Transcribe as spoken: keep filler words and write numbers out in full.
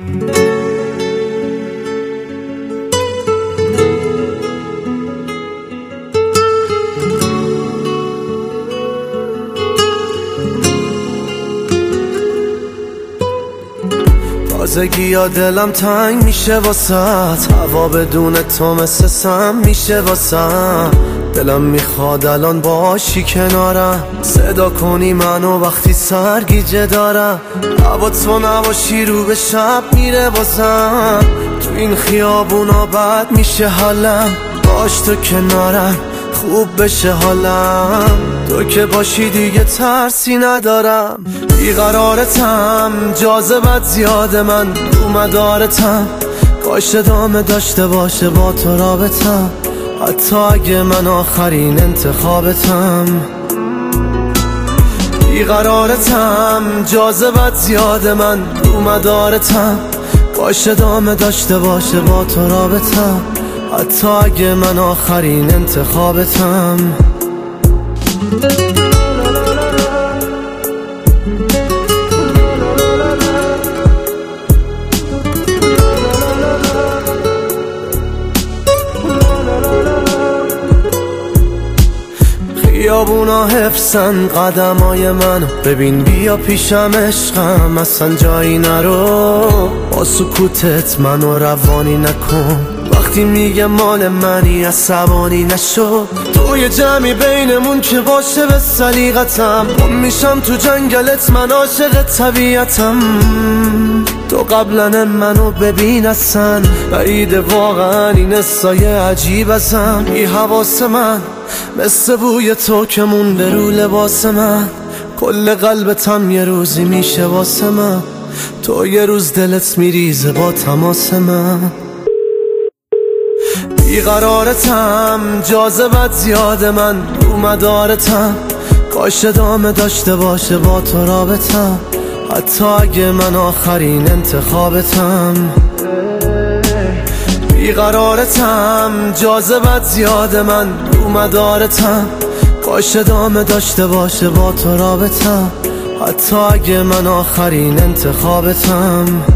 تازگی یا دلم تنگ میشه واسط، هوا بدون تو مثل سم میشه واسم. دلم میخواد الان باشی کنارم، صدا کنی منو وقتی سرگیجه دارم. هوا تو نباشی رو به شب میره بازم، تو این خیابونا بد میشه حالم. باش تو کنارم خوب بشه حالم، تو که باشی دیگه ترسی ندارم. بیقرارتم جاذبت زیاد، من رو مدارتم. کاش ادامه داشته باشه با تو رابطم، حتی اگه من آخرین انتخابتم. بیقرارتم جاذبت زیاد، من رو مدارتم. کاش ادامه داشته باشه با تو رابطم، حتی اگه من آخرین انتخابتم. خیابونا حفظن قدمای منو، ببین بیا پیشم عشقم اصلا جایی نرو. با سکوتت منو روانی نکن، وقتی میگه مال منی عصبانی نشو. توی جمعی بینمون که باشه به سلیقتم، گم میشم تو جنگلت من عاشق طبیعتم. تو قبلا منو ببین اصلا بعید واقعا این سایه عجیب ازم. بی حواس من مثل بوی تو که مونده رو لباس من، کل قلبتم یه روزی میشه واسه من. تو یه روز دلت میریزه با تماس من. بیقرارتم جاذبت زیاده، من رو مدارتم. کاش ادامه داشته باشه با تو رابطم، حتی اگه من آخرین انتخابتم. بیقرارتم جاذبت زیاده، من رو مدارتم. کاش ادامه داشته باشه با تو رابطم، حتی اگه من آخرین انتخابتم.